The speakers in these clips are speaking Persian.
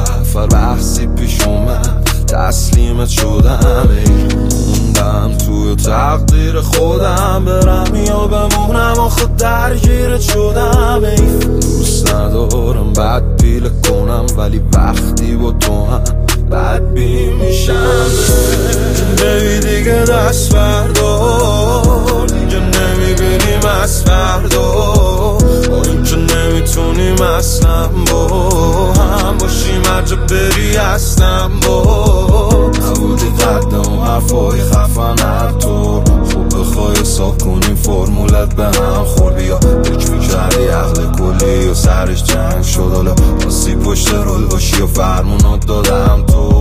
سفر بحثی پیش اومد تسلیمت شدم. موندم توی تقدیر خودم، برم یا بمونم آخه درگیرت شدم. دوست ندارم بد پیله کنم ولی وقتی با تو هم بد بی میشم. بیبی دیگه دست بردار، دیگه نمیبینیم از فردا، با این که نمیتونیم اصلا با هم باشیم هرجا بری هستم. با نبودی قد اون حرفای خفن هر تو خوب بخوای حساب کنیم فرمولت به هم خورد. یا فکر میکردی عقل کلی و سرش جنگ شد، حالا باسی پشت رول باشی و فرمونات دادم تو.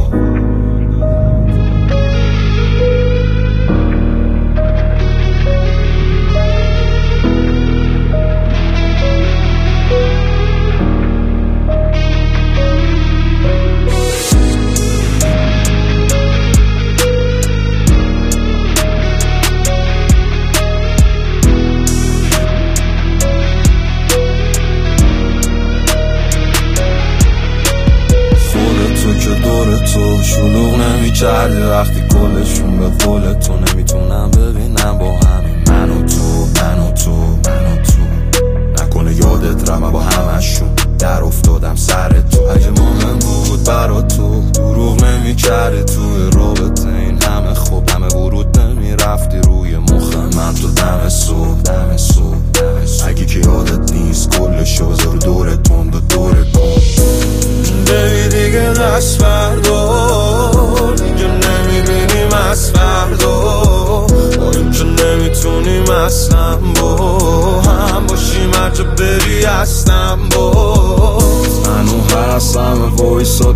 تو شلوغ نمی کردی وقتی کلشون به قول تو نمیتونم ببینم با همین من و تو نکنه یادت رمه با همشون در افتادم سر تو. اگه مهم بود برا تو دروغ نمی کردی توی رابطه این همه خوب همه ورود نمی رفتی روی مخ من تو دم صبح. اگه که یادت نیست کلشو بذار دور تند و دور کن. بیبی دیگه دست بردار، دیگه نمیبینیم از فردا، با این که نمیتونیم اصلا با هم باشیم هرجا بری هستم. با منو هستم وایسا